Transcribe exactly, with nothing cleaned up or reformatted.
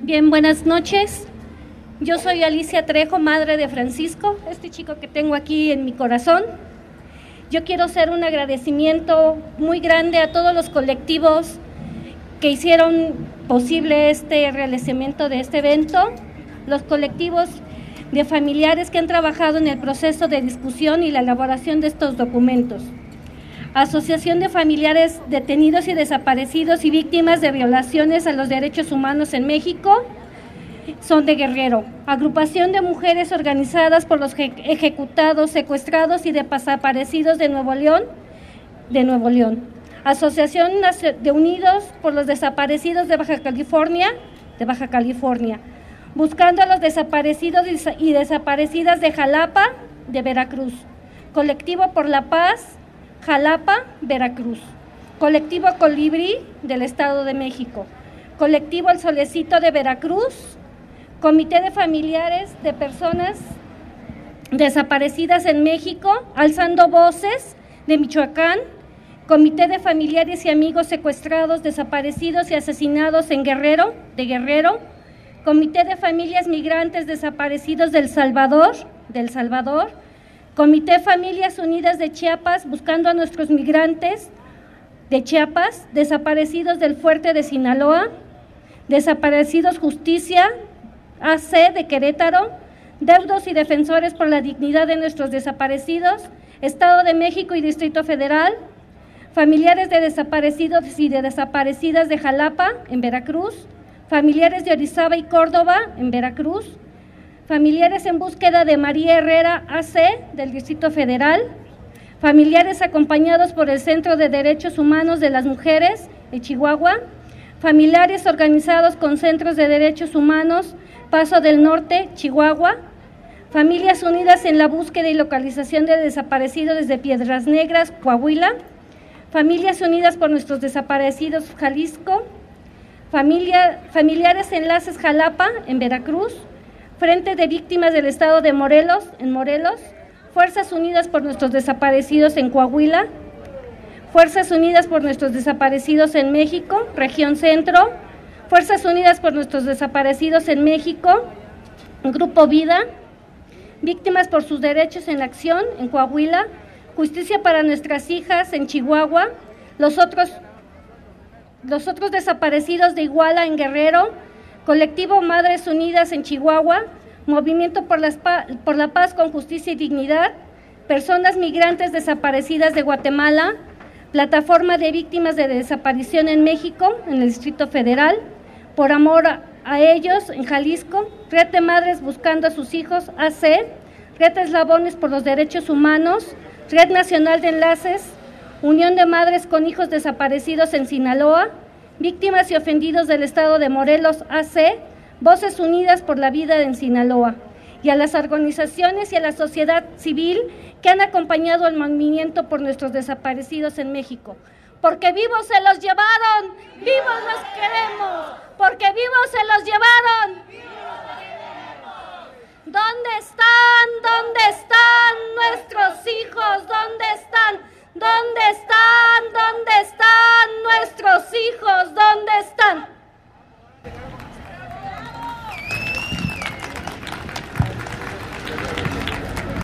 Bien, buenas noches. Yo soy Alicia Trejo, madre de Francisco, este chico que tengo aquí en mi corazón. Yo quiero hacer un agradecimiento muy grande a todos los colectivos que hicieron posible este realizamiento de este evento, los colectivos de familiares que han trabajado en el proceso de discusión y la elaboración de estos documentos. Asociación de Familiares Detenidos y Desaparecidos y Víctimas de Violaciones a los Derechos Humanos en México, son de Guerrero. Agrupación de Mujeres Organizadas por los Ejecutados, Secuestrados y Desaparecidos de Nuevo León, de Nuevo León. Asociación de Unidos por los Desaparecidos de Baja California, de Baja California. Buscando a los desaparecidos y desaparecidas de Jalapa, de Veracruz. Colectivo por la Paz, Jalapa, Veracruz. Colectivo Colibrí del Estado de México. Colectivo El Solecito de Veracruz. Comité de Familiares de Personas Desaparecidas en México, Alzando Voces de Michoacán. Comité de Familiares y Amigos Secuestrados, Desaparecidos y Asesinados en Guerrero, de Guerrero. Comité de Familias Migrantes Desaparecidos del Salvador, del Salvador. Comité Familias Unidas de Chiapas, buscando a nuestros migrantes de Chiapas, desaparecidos del Fuerte de Sinaloa. Desaparecidos Justicia, A C de Querétaro. Deudos y Defensores por la Dignidad de Nuestros Desaparecidos, Estado de México y Distrito Federal. Familiares de desaparecidos y de desaparecidas de Jalapa, en Veracruz. Familiares de Orizaba y Córdoba, en Veracruz. Familiares en búsqueda de María Herrera, A C, del Distrito Federal. Familiares acompañados por el Centro de Derechos Humanos de las Mujeres, de Chihuahua. Familiares organizados con Centros de Derechos Humanos, Paso del Norte, Chihuahua. Familias unidas en la búsqueda y localización de desaparecidos desde Piedras Negras, Coahuila. Familias unidas por nuestros desaparecidos, Jalisco. Familia, familiares Enlaces Jalapa, en Veracruz. Frente de Víctimas del Estado de Morelos, en Morelos. Fuerzas Unidas por nuestros desaparecidos en Coahuila. Fuerzas Unidas por nuestros desaparecidos en México, Región Centro. Fuerzas Unidas por nuestros desaparecidos en México, Grupo Vida. Víctimas por sus derechos en acción, en Coahuila. Justicia para nuestras hijas, en Chihuahua. Los otros, los otros desaparecidos de Iguala, en Guerrero. Colectivo Madres Unidas en Chihuahua. Movimiento por, las, por la Paz con Justicia y Dignidad. Personas Migrantes Desaparecidas de Guatemala. Plataforma de Víctimas de Desaparición en México, en el Distrito Federal. Por Amor a, a Ellos, en Jalisco. Red de Madres Buscando a sus Hijos, A C. Red de Eslabones por los Derechos Humanos. Red Nacional de Enlaces. Unión de Madres con Hijos Desaparecidos en Sinaloa. Víctimas y Ofendidos del Estado de Morelos, A C. Voces Unidas por la Vida en Sinaloa. Y a las organizaciones y a la sociedad civil que han acompañado el movimiento por nuestros desaparecidos en México. Porque vivos se los llevaron, vivos los queremos. Porque vivos se los llevaron. ¿Dónde están? ¿Dónde están nuestros hijos?